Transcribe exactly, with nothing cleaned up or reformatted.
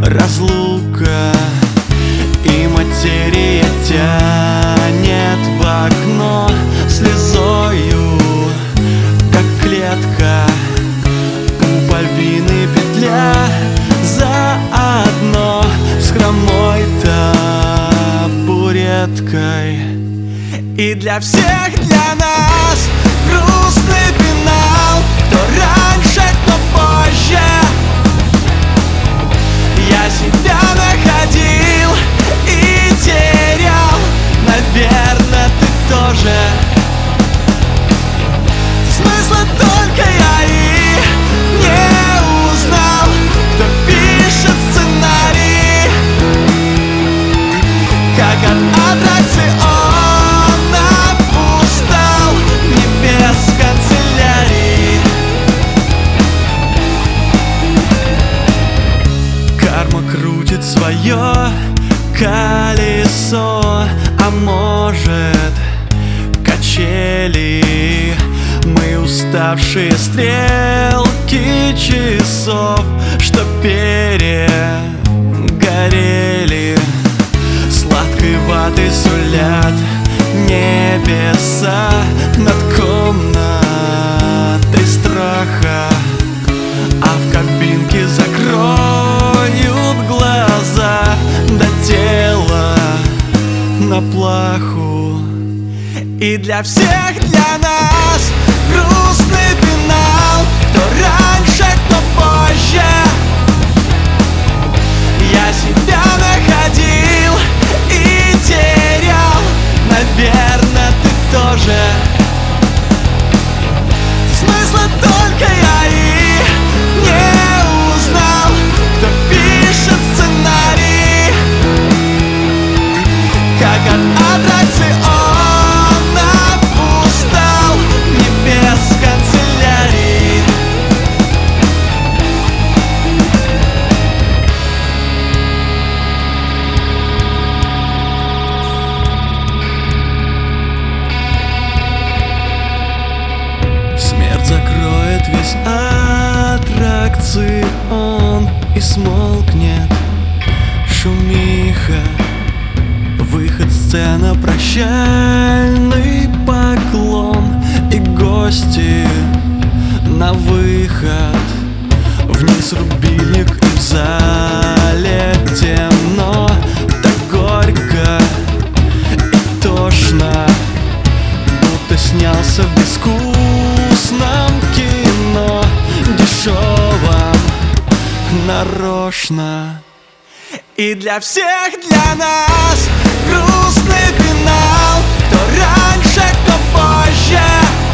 разлука, и материя тянет в окно слезою, как клетка, пуповины петля заодно с хромой табуреткой. И для всех, для нас грустный финал. Кто раньше, кто позже. Я себя находил и терял. Наверное, ты тоже. Смысла только я и не узнал. Кто пишет сценарий, как от аттракциона. Крутит свое колесо, а может качели. Мы уставшие стрелки часов, что перегорели. Сладкой ватой сулят небеса над комнатой страха, а в кабинке закроют глаза до тела на плаху. И для всех, для нас грустный финал. Кто раньше, кто позже. Я себя находил и терял. Наверное, ты тоже. Смысла только я и не узнал. Кто пишет сценарий, как от аттракциона устал не без канцелярии. Смерть закроет весь аттракцион и смолкнет шумиха. Выход, сцена, прощальный поклон, и гости на выход. Вниз рубильник, и в зале темно. Так горько и тошно, будто снялся в безвкусном кино, дешевом, нарочно. И для всех, для нас грустный финал. Кто раньше, кто позже.